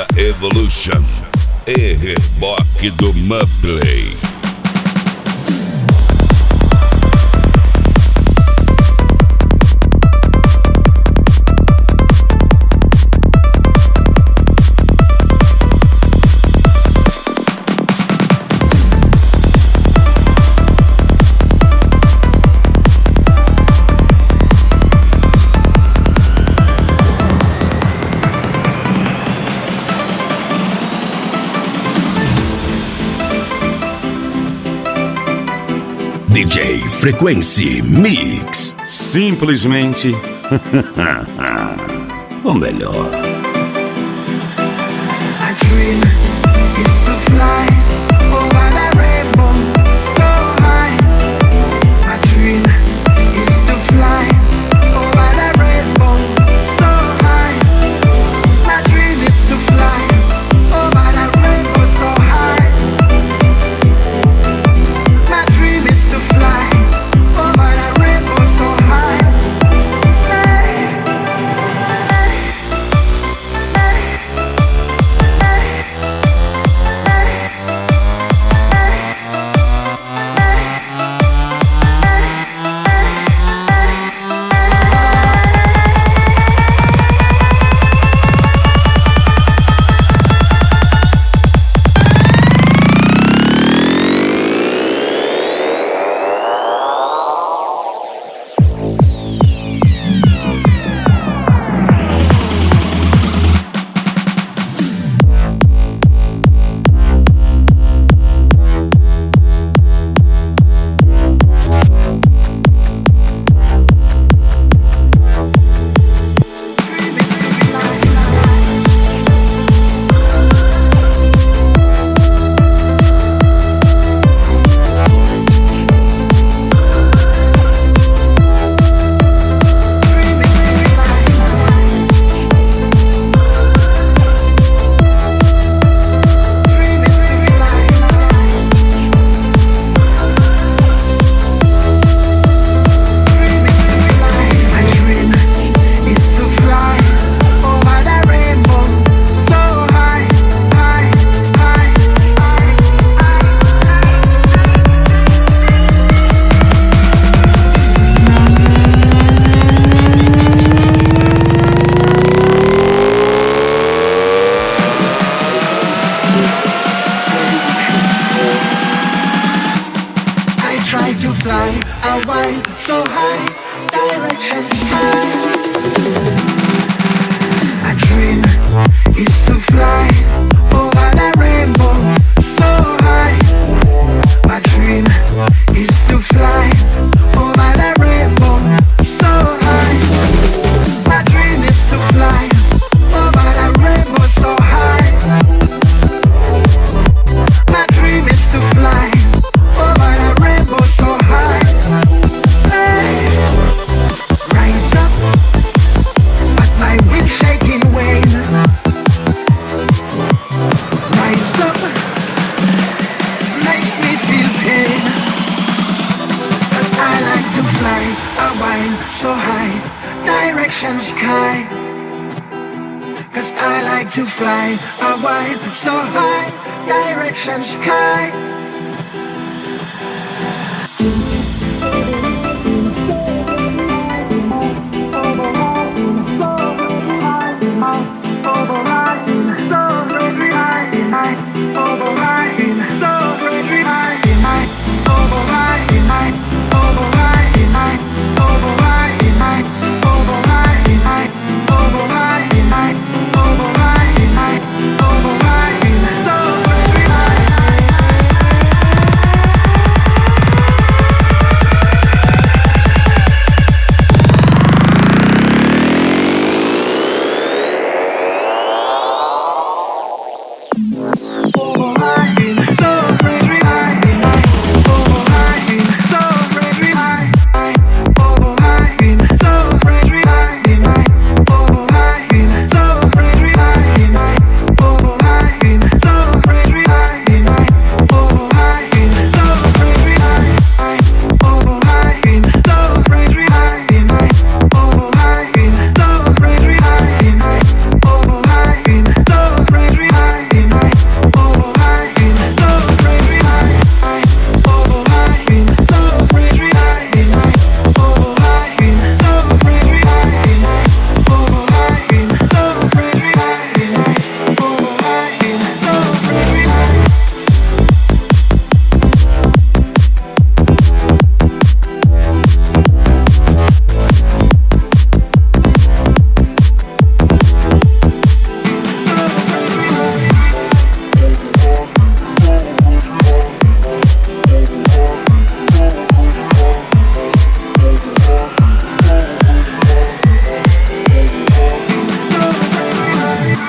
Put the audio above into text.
Mega Evolution e reboque do Muplay. DJ Frequency Mix. Simplesmente o melhor. My dream is to fly over the rainbow so high. My dream is to fly over the rainbow so high. My dream is to fly over the rainbow so high. My dream is to fly over the rainbow so high. Hey, try to fly a while so high, direction sky. My dream is to fly over the rainbow so high. My dream is to fly over the rainbow so high. My dream is to fly over the rainbow so high. My dream is to fly over the rainbow so high. Hey, rise up, but my wings shaking wane. Rise up, makes me feel pain. 'Cause I like to fly a while so high, direction sky. 'Cause I like to fly a while so high, direction sky.